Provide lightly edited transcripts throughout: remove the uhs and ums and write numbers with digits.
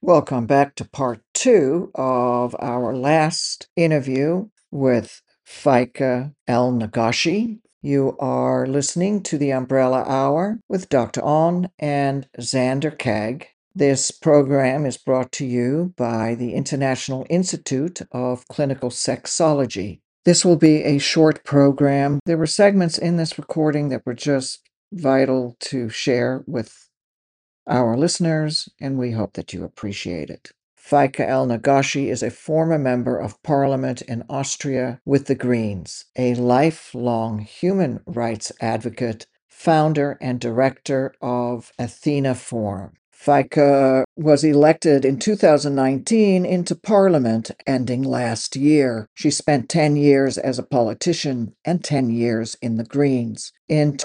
Welcome back to part two of our last interview with Faika El Nagashi. You are listening to the Umbrella Hour with Dr. On and Xander Kag. This program is brought to you by the International Institute of Clinical Sexology. This will be a short program. There were segments in this recording that were just vital to share with our listeners, and we hope that you appreciate it. Faika El Nagashi is a former member of parliament in Austria with the Greens, a lifelong human rights advocate, founder and director of Athena Forum. Faika was elected in 2019 into parliament, ending last year. She spent 10 years as a politician and 10 years in the Greens. In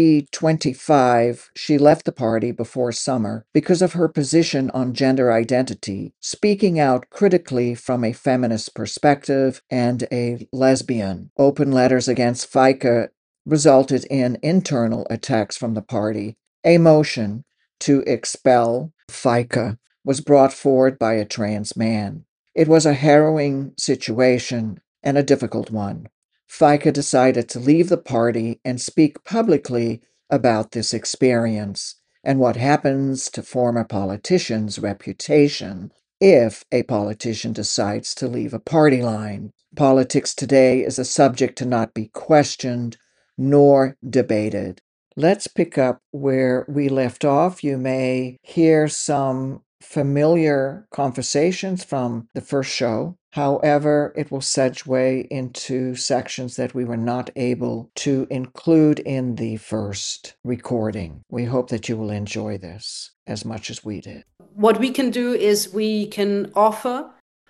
2025, she left the party before summer because of her position on gender identity, speaking out critically from a feminist perspective and a lesbian. Open letters against Faika resulted in internal attacks from the party. A motion to expel Faika was brought forward by a trans man. It was a harrowing situation and a difficult one. Faika decided to leave the party and speak publicly about this experience and what happens to former politicians' reputation if a politician decides to leave a party line. Politics today is a subject to not be questioned nor debated. Let's pick up where we left off. You may hear some familiar conversations from the first show. However, it will segue into sections that we were not able to include in the first recording. We hope that you will enjoy this as much as we did. What we can do is we can offer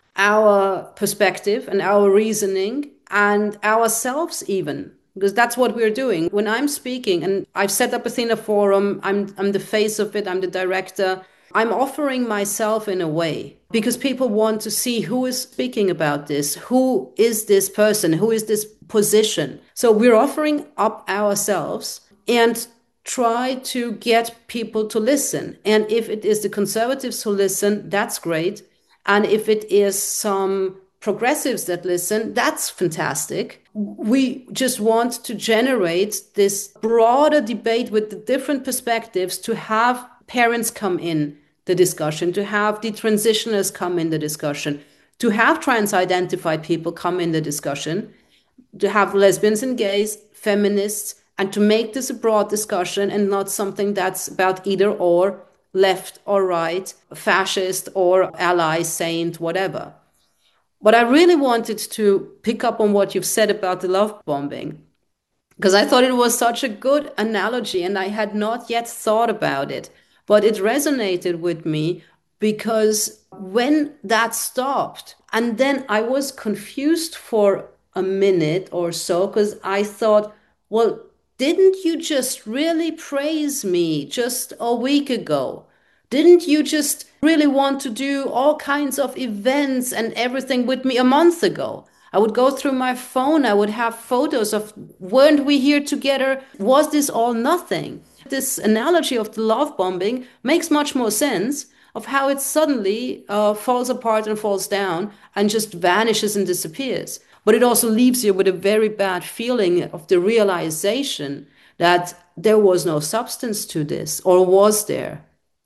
our perspective and our reasoning and ourselves even, because that's what we're doing. When I'm speaking, and I've set up Athena Forum, I'm the face of it, I'm the director. I'm offering myself in a way because people want to see who is speaking about this, who is this person, who is this position. So we're offering up ourselves and try to get people to listen. And if it is the conservatives who listen, that's great. And if it is some progressives that listen, that's fantastic. We just want to generate this broader debate with the different perspectives, to have parents come in the discussion, to have detransitioners come in the discussion, to have trans-identified people come in the discussion, to have lesbians and gays, feminists, and to make this a broad discussion and not something that's about either or, left or right, fascist or ally, saint, whatever. But I really wanted to pick up on what you've said about the love bombing, because I thought it was such a good analogy and I had not yet thought about it. But it resonated with me because when that stopped, and then I was confused for a minute or so, because I thought, well, didn't you just really praise me just a week ago? Didn't you just really want to do all kinds of events and everything with me a month ago? I would go through my phone, I would have photos of, weren't we here together? Was this all nothing? This analogy of the love bombing makes much more sense of how it suddenly falls apart and falls down and just vanishes and disappears. But it also leaves you with a very bad feeling of the realization that there was no substance to this, or was there?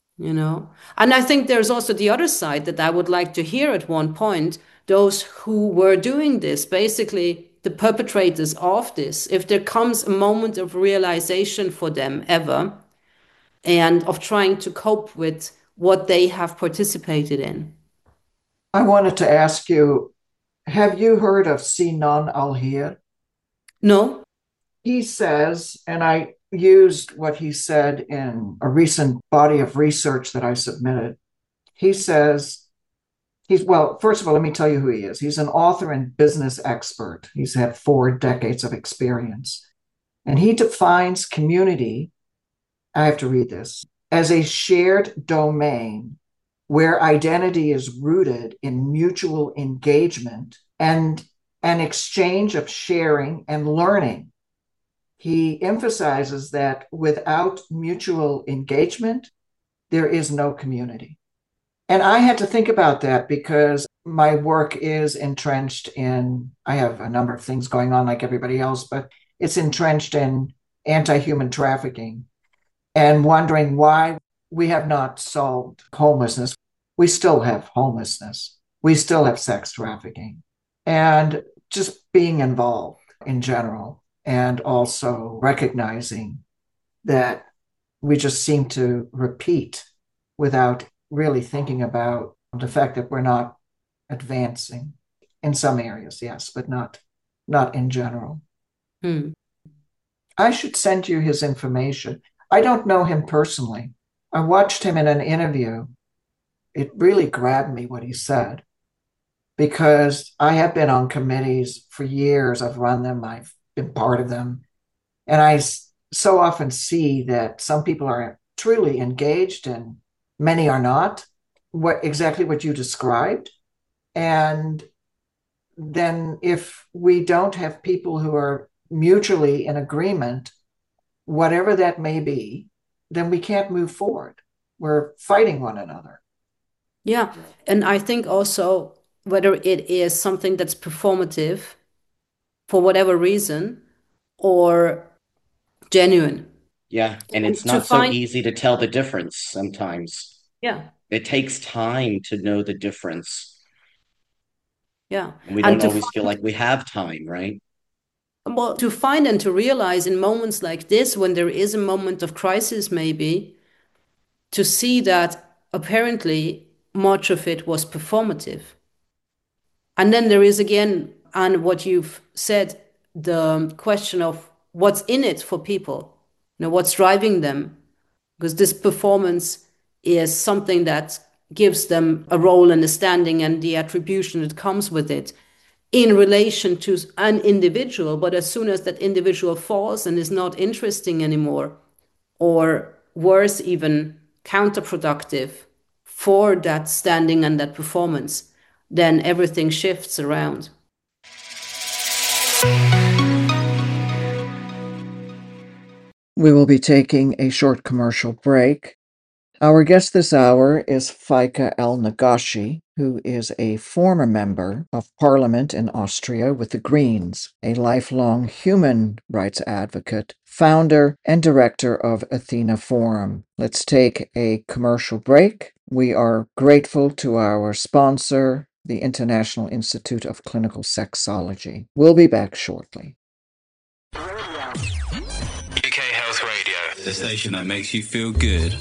And I think there's also the other side that I would like to hear at one point, those who were doing this, basically the perpetrators of this, if there comes a moment of realization for them ever, and of trying to cope with what they have participated in. I wanted to ask you, have you heard of Sinan Alhir? No? He says, and I used what he said in a recent body of research that I submitted. He says, well, first of all, let me tell you who he is. He's an author and business expert. He's had 4 decades of experience. And he defines community, I have to read this, as a shared domain where identity is rooted in mutual engagement and an exchange of sharing and learning. He emphasizes that without mutual engagement, there is no community. And I had to think about that because my work is entrenched in, I have a number of things going on like everybody else, but it's entrenched in anti-human trafficking and wondering why we have not solved homelessness. We still have homelessness. We still have sex trafficking and just being involved in general, and also recognizing that we just seem to repeat without really thinking about the fact that we're not advancing in some areas, yes, but not in general. Hmm. I should send you his information. I don't know him personally. I watched him in an interview. It really grabbed me what he said because I have been on committees for years. I've run them, I've been part of them. And I so often see that some people are truly engaged and many are not, exactly what you described. And then if we don't have people who are mutually in agreement, whatever that may be, then we can't move forward. We're fighting one another. Yeah. And I think also whether it is something that's performative for whatever reason or genuine. Yeah, and it's And to not so find, easy to tell the difference sometimes. yeah, It takes time to know the difference. yeah. And we And don't to always feel like we have time, right? well, to find and to realize in moments like this, when there is a moment of crisis, maybe, to see that apparently much of it was performative. And then there is again, and what you've said, the question of what's in it for people, what's driving them, because this performance is something that gives them a role and a standing and the attribution that comes with it in relation to an individual. But as soon as that individual falls and is not interesting anymore, or worse, even counterproductive for that standing and that performance, then everything shifts around. We will be taking a short commercial break. Our guest this hour is Faika El-Nagashi, who is a former member of parliament in Austria with the Greens, a lifelong human rights advocate, founder and director of Athena Forum. Let's take a commercial break. We are grateful to our sponsor, the International Institute of Clinical Sexology. We'll be back shortly. UK Health Radio, the station that makes you feel good.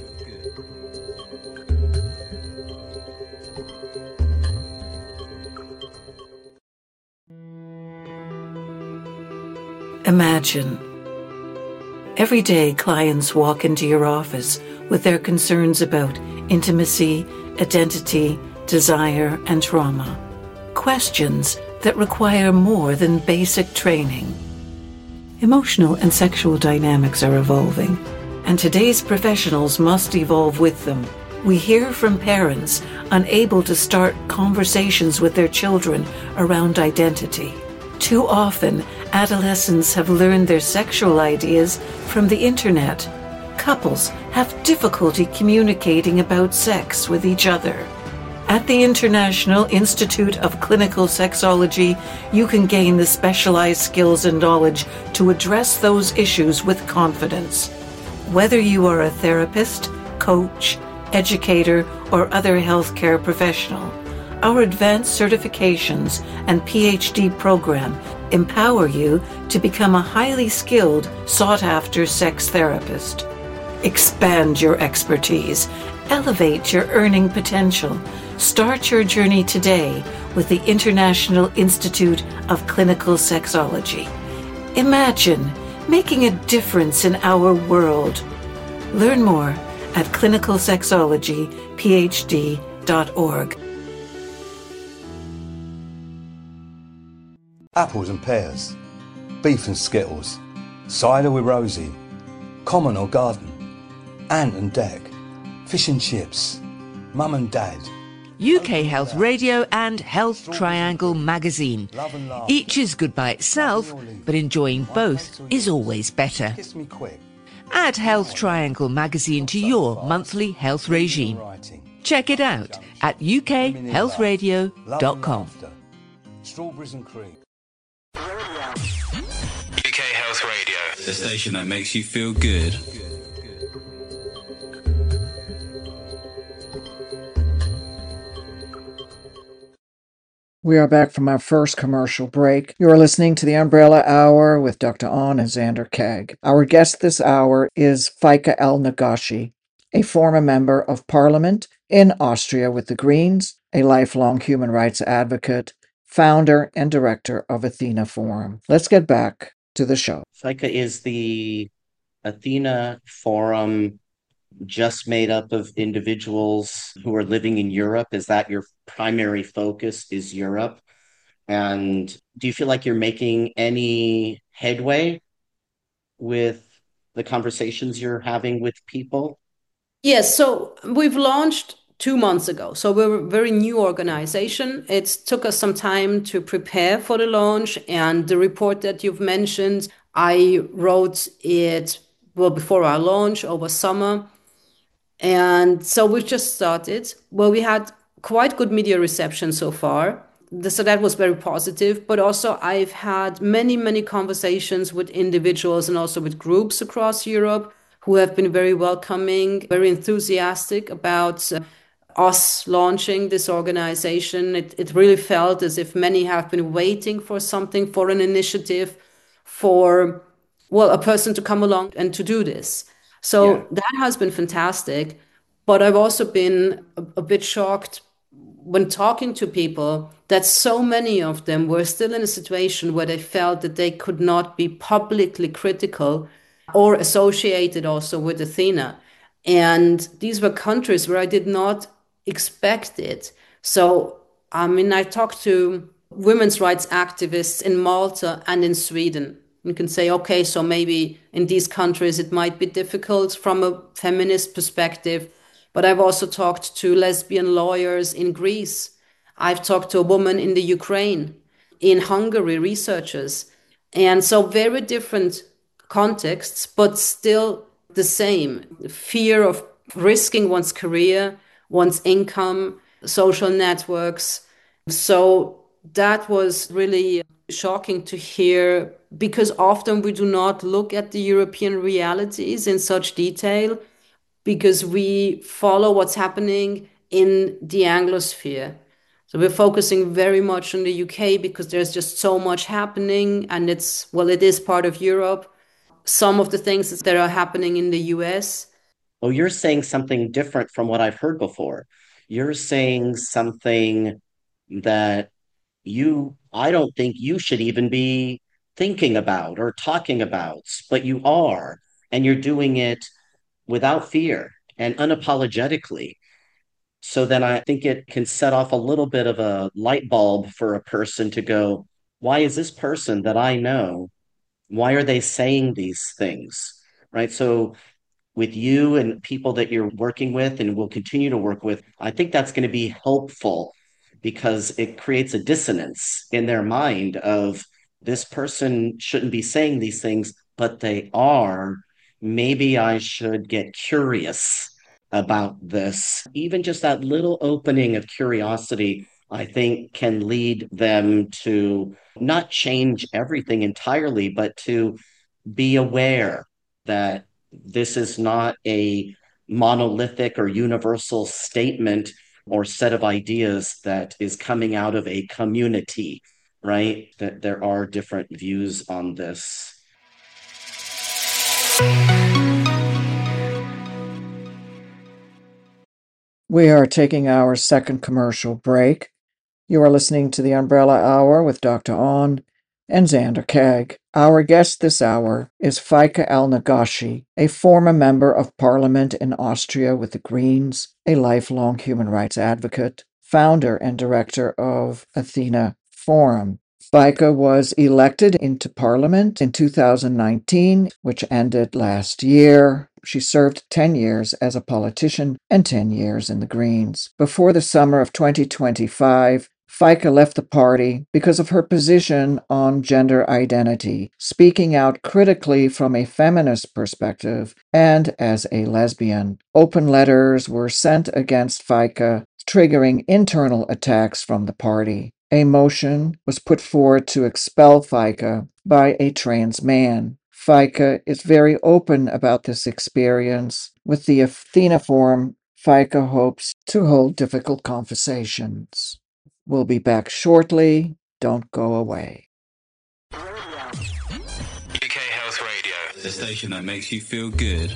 Imagine. Every day, clients walk into your office with their concerns about intimacy, identity, desire, and trauma. Questions that require more than basic training. Emotional and sexual dynamics are evolving, and today's professionals must evolve with them. We hear from parents unable to start conversations with their children around identity. Too often, adolescents have learned their sexual ideas from the internet. Couples have difficulty communicating about sex with each other. At the International Institute of Clinical Sexology, you can gain the specialized skills and knowledge to address those issues with confidence. Whether you are a therapist, coach, educator, or other healthcare professional, our advanced certifications and PhD program empower you to become a highly skilled, sought-after sex therapist. Expand your expertise, elevate your earning potential. Start your journey today with the International Institute of Clinical Sexology. Imagine making a difference in our world. Learn more at clinicalsexologyphd.org. Apples and pears, beef and skittles, cider with Rosie, common or garden, ant and deck, fish and chips, mum and dad. UK Health Radio and Health Triangle magazine. Each is good by itself, but enjoying both is always better. Kiss me quick. Add Health Triangle magazine to your monthly health regime. Check it out at ukhealthradio.com. Strawberries and cream. UK Health Radio, the station that makes you feel good. We are back from our first commercial break. You are listening to the Umbrella Hour with Dr. On and Xander Keg. Our guest this hour is Faika El-Nagashi, a former member of parliament in Austria with the Greens, a lifelong human rights advocate, founder and director of Athena Forum. Let's get back to the show. Faika, is the Athena Forum just made up of individuals who are living in Europe? Is that your primary focus, is Europe? And do you feel like you're making any headway with the conversations you're having with people? Yes, so we've launched 2 months ago. So we're a very new organization. It took us some time to prepare for the launch, and the report that you've mentioned, I wrote it before our launch over summer. And so we've just started. Well, we had quite good media reception so far. So that was very positive. But also I've had many, many conversations with individuals and also with groups across Europe who have been very welcoming, very enthusiastic about us launching this organization. It really felt as if many have been waiting for something, for an initiative, for, well, a person to come along and to do this. So that has been fantastic. But I've also been a bit shocked when talking to people that so many of them were still in a situation where they felt that they could not be publicly critical or associated also with Athena. And these were countries where I did not expect it. So, I mean, I talked to women's rights activists in Malta and in Sweden. You can say, okay, so maybe in these countries it might be difficult from a feminist perspective. But I've also talked to lesbian lawyers in Greece. I've talked to a woman in the Ukraine, in Hungary, researchers. And so very different contexts, but still the same. Fear of risking one's career, one's income, social networks. So that was really shocking to hear, because often we do not look at the European realities in such detail, because we follow what's happening in the Anglosphere. So we're focusing very much on the UK because there's just so much happening, and it is part of Europe. Some of the things that are happening in the US. Oh, you're saying something different from what I've heard before. You're saying something that I don't think you should even be thinking about or talking about, but you are, and you're doing it without fear and unapologetically. So then I think it can set off a little bit of a light bulb for a person to go, why is this person that I know, why are they saying these things? Right. So with you and people that you're working with and will continue to work with, I think that's going to be helpful because it creates a dissonance in their mind of this person shouldn't be saying these things, but they are. Maybe I should get curious about this. Even just that little opening of curiosity, I think, can lead them to not change everything entirely, but to be aware that this is not a monolithic or universal statement or set of ideas that is coming out of a community, right? That there are different views on this. We are taking our second commercial break. You are listening to the Umbrella Hour with Dr. On and Xander Keg. Our guest this hour is Faika El-Nagashi, a former member of parliament in Austria with the Greens, a lifelong human rights advocate, founder and director of Athena Forum. Faika was elected into parliament in 2019, which ended last year. She served 10 years as a politician and 10 years in the Greens. Before the summer of 2025, Fika left the party because of her position on gender identity, speaking out critically from a feminist perspective and as a lesbian. Open letters were sent against Fika, triggering internal attacks from the party. A motion was put forward to expel Fika by a trans man. Fika is very open about this experience. With the Athena Forum, Fika hopes to hold difficult conversations. We'll be back shortly. Don't go away. UK Health Radio, the station that makes you feel good.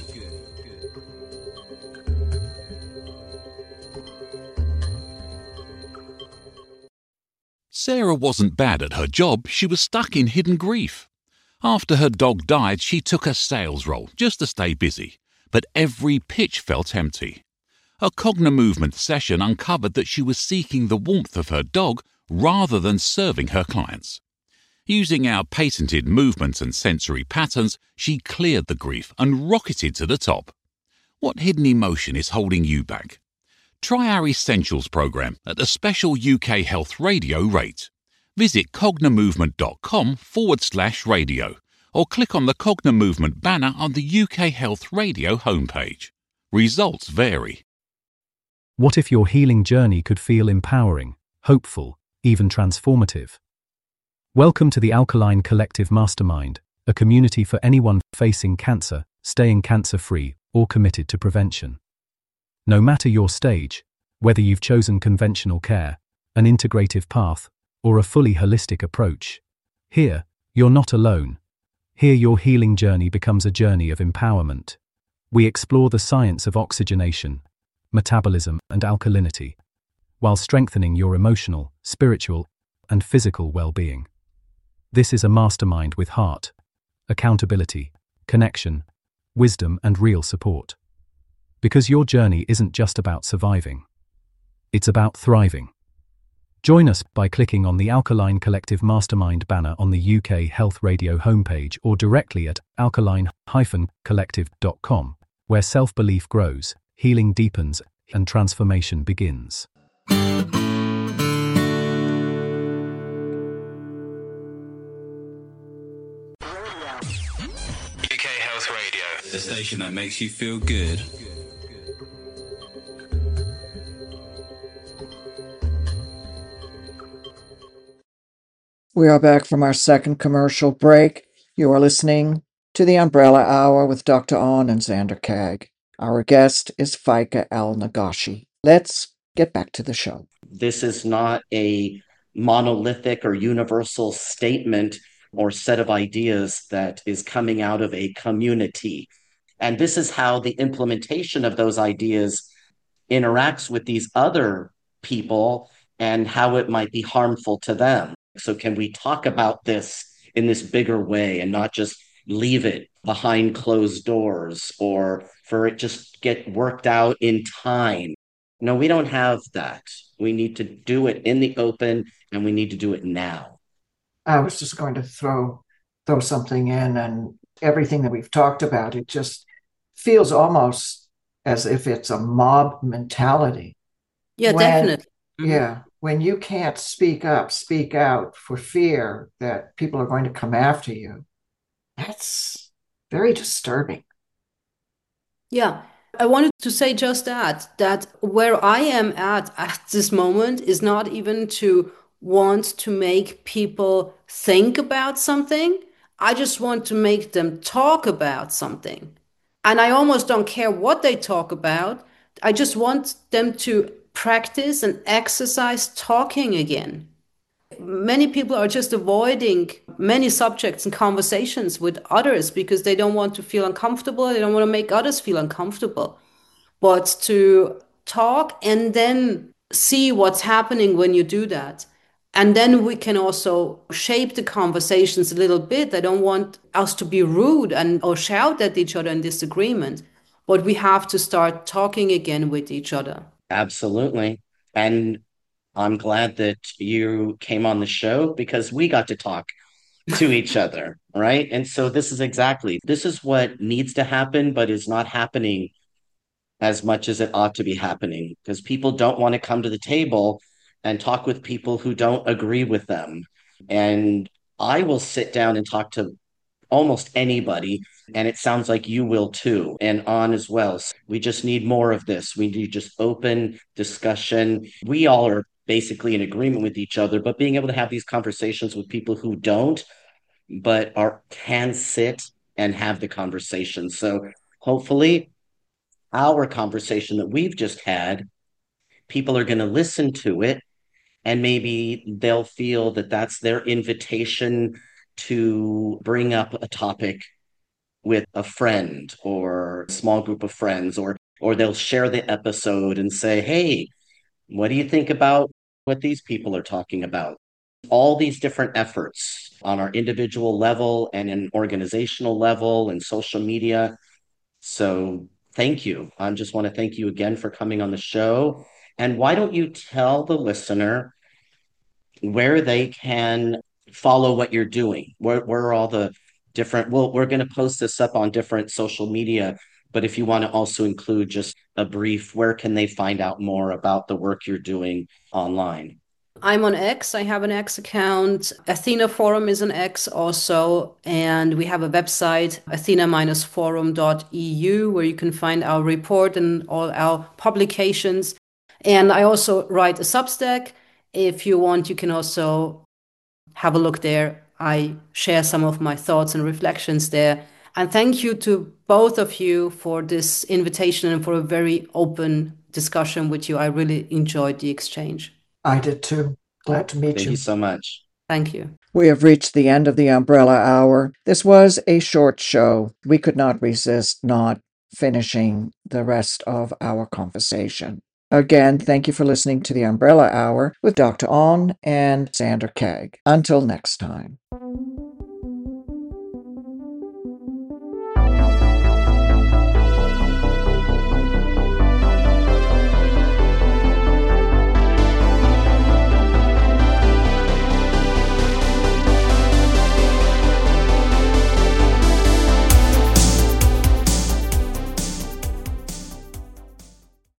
Sarah wasn't bad at her job, she was stuck in hidden grief. After her dog died, she took a sales role just to stay busy, but every pitch felt empty. A Cognimovement session uncovered that she was seeking the warmth of her dog rather than serving her clients. Using our patented movements and sensory patterns, she cleared the grief and rocketed to the top. What hidden emotion is holding you back? Try our Essentials program at a special UK Health Radio rate. Visit cognimovement.com/radio or click on the Cognimovement banner on the UK Health Radio homepage. Results vary. What if your healing journey could feel empowering, hopeful, even transformative? Welcome to the Alkaline Collective Mastermind, a community for anyone facing cancer, staying cancer-free, or committed to prevention. No matter your stage, whether you've chosen conventional care, an integrative path, or a fully holistic approach, here, you're not alone. Here your healing journey becomes a journey of empowerment. We explore the science of oxygenation, metabolism, and alkalinity, while strengthening your emotional, spiritual, and physical well-being. This is a mastermind with heart, accountability, connection, wisdom, and real support. Because your journey isn't just about surviving. It's about thriving. Join us by clicking on the Alkaline Collective Mastermind banner on the UK Health Radio homepage or directly at alkaline-collective.com, where self-belief grows, healing deepens, and transformation begins. UK Health Radio, the station that makes you feel good. We are back from our second commercial break. You are listening to the Umbrella Hour with Dr. On and Xander Kag. Our guest is Fika El-Nagashi. Let's get back to the show. This is not a monolithic or universal statement or set of ideas that is coming out of a community. And this is how the implementation of those ideas interacts with these other people and how it might be harmful to them. So can we talk about this in this bigger way and not just leave it behind closed doors or for it just get worked out in time? No, we don't have that. We need to do it in the open and we need to do it now. I was just going to throw something in, and everything that we've talked about, it just feels almost as if it's a mob mentality. Yeah, definitely. Yeah. When you can't speak up, speak out for fear that people are going to come after you, that's very disturbing. Yeah. I wanted to say just that where I am at this moment is not even to want to make people think about something. I just want to make them talk about something. And I almost don't care what they talk about. I just want them to practice and exercise talking again. Many people are just avoiding many subjects and conversations with others because they don't want to feel uncomfortable. They don't want to make others feel uncomfortable. But to talk and then see what's happening when you do that. And then we can also shape the conversations a little bit. I don't want us to be rude or shout at each other in disagreement, but we have to start talking again with each other. Absolutely. And I'm glad that you came on the show because we got to talk to each other, right? And so this is what needs to happen, but is not happening as much as it ought to be happening because people don't want to come to the table and talk with people who don't agree with them. And I will sit down and talk to almost anybody. And it sounds like you will too, and on as well. So we just need more of this. We need just open discussion. We all are basically in agreement with each other, but being able to have these conversations with people who don't, but can sit and have the conversation. So hopefully our conversation that we've just had, people are going to listen to it, and maybe they'll feel that that's their invitation to bring up a topic with a friend or a small group of friends, or they'll share the episode and say, hey, what do you think about what these people are talking about? All these different efforts on our individual level and an organizational level and social media. So thank you. I just want to thank you again for coming on the show. And why don't you tell the listener where they can follow what you're doing? Where are all the different, well, we're going to post this up on different social media, but if you want to also include just a brief, where can they find out more about the work you're doing online? I'm on X. I have an X account. Athena Forum is an X also. And we have a website, athena-forum.eu, where you can find our report and all our publications. And I also write a Substack. If you want, you can also have a look there. I share some of my thoughts and reflections there. And thank you to both of you for this invitation and for a very open discussion with you. I really enjoyed the exchange. I did too. Glad to meet you. Thank you so much. Thank you. We have reached the end of the Umbrella Hour. This was a short show. We could not resist not finishing the rest of our conversation. Again, thank you for listening to the Umbrella Hour with Dr. On and Sandra Keg. Until next time.